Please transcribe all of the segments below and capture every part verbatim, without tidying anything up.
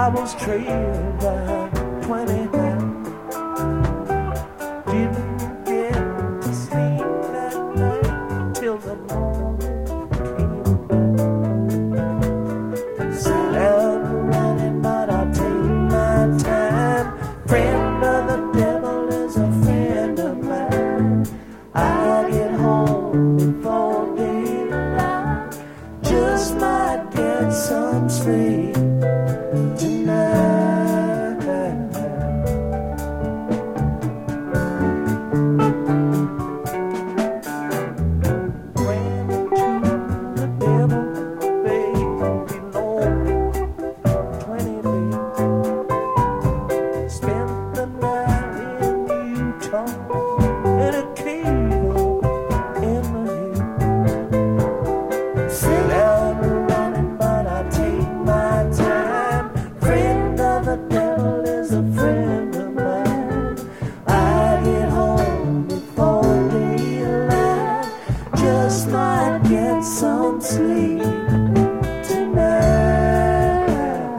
was trailed by twenty pounds. Didn't get to sleep that night till the morning came back. Sat out running, but I'll take my time. Friend of the devil is a friend of mine. I get home before daylight, just might get some sleep tonight. Ran into the devil, baby, lonely, twenty days. Spent the night in Utah in a cave in the hills. Sat out running, but I take my time. Friend of the devil is a friend of mine. I get home before daylight, just might get some sleep tonight.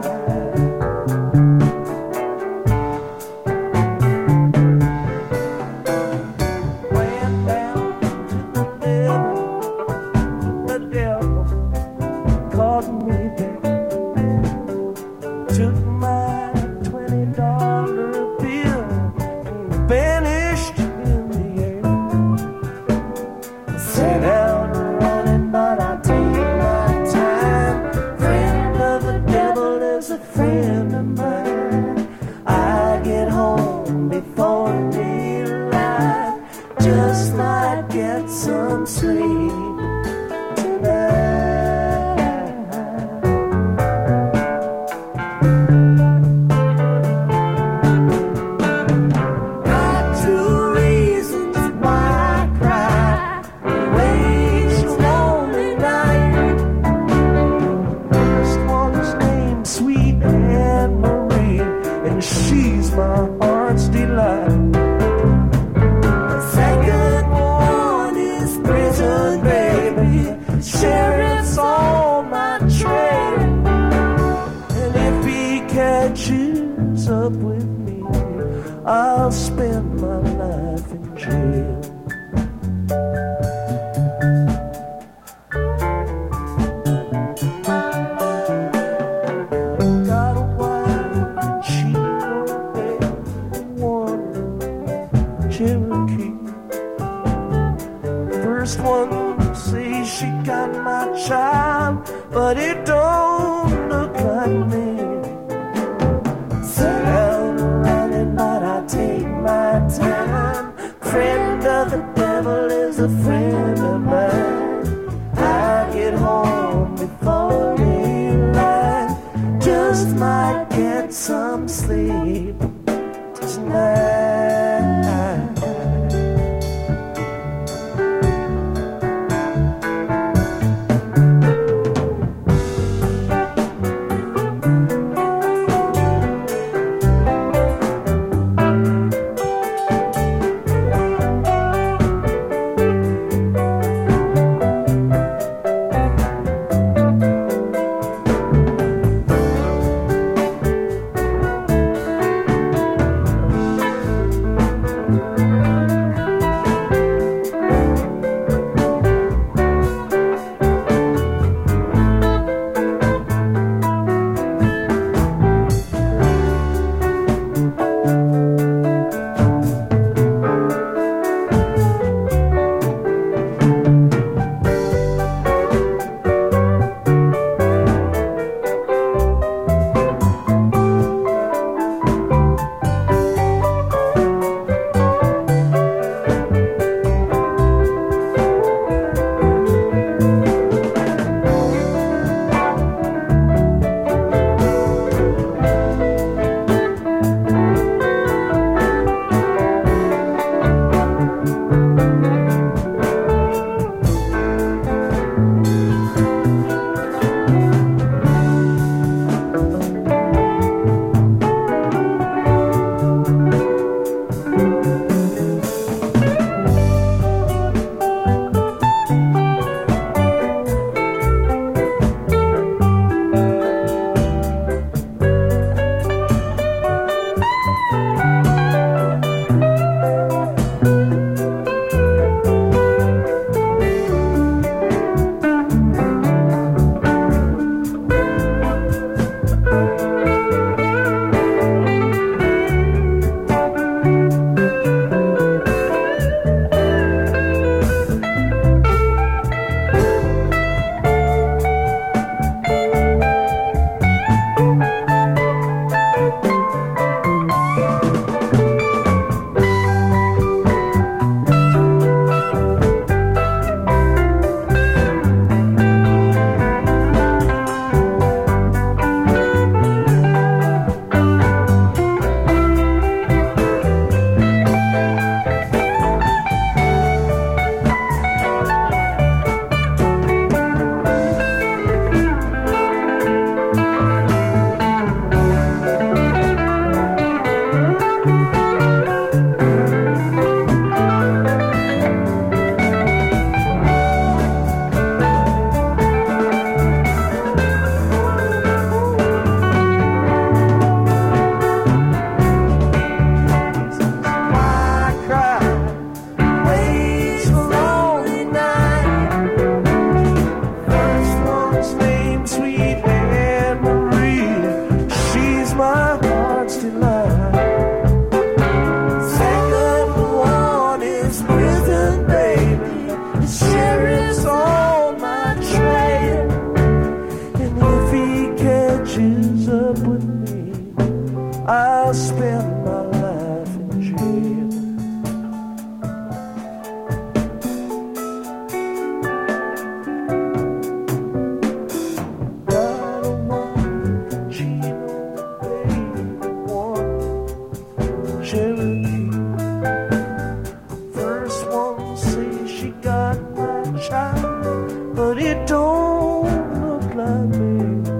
Went down to the devil, the devil caught me there. Took my twenty dollar bill and vanished in the air. Set out running, but I take my time. Friend of the devil is a friend of mine. I get home before daylight, just might get some sleep tonight. Got two reasons why I cry. Waste lonely night. First one's named Sweet Anne Marie, and she's my heart's delight. The second one is Prison Baby. Sheriff's on my trail, and if he catches up with me, I'll spend my life in jail. Got a wife and she one Cherokee. First one says she got my child, but it don't look like me. Sit out running, but I take my time. Friend of the devil is a friend of mine. I get home before daylight, just might get some sleep tonight. The sheriff's on my trail, and if he catches up with me, I'll spend my life in jail. Got a woman, she knows baby one Cherokee. First one says she got my child, but it don't look like me.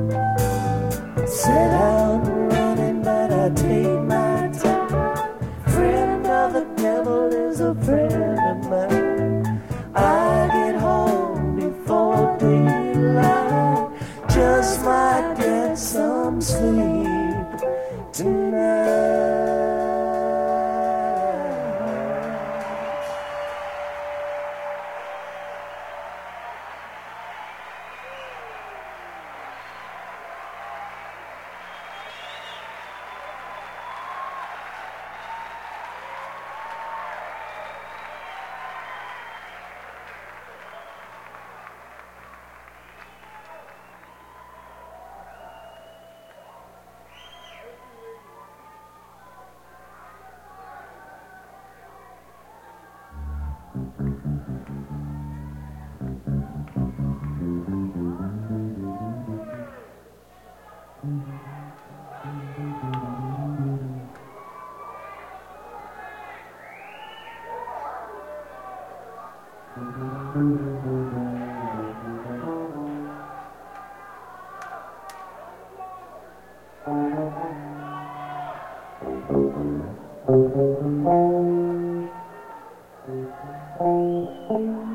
Set out running, but I take my time. Friend of the devil is a friend of mine. I get home before daylight, just might get some sleep tonight. Thank you.